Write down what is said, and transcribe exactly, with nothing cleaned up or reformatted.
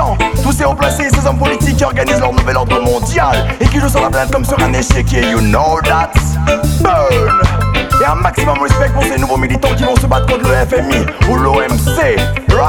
conscient. Tous ces hauts placés, ces hommes politiques qui organisent leur nouvel ordre mondial et qui jouent sur la planète comme sur un échiquier. You know that's burn. Et un maximum respect pour ces nouveaux militants qui vont se battre contre le F M I ou l'O M C.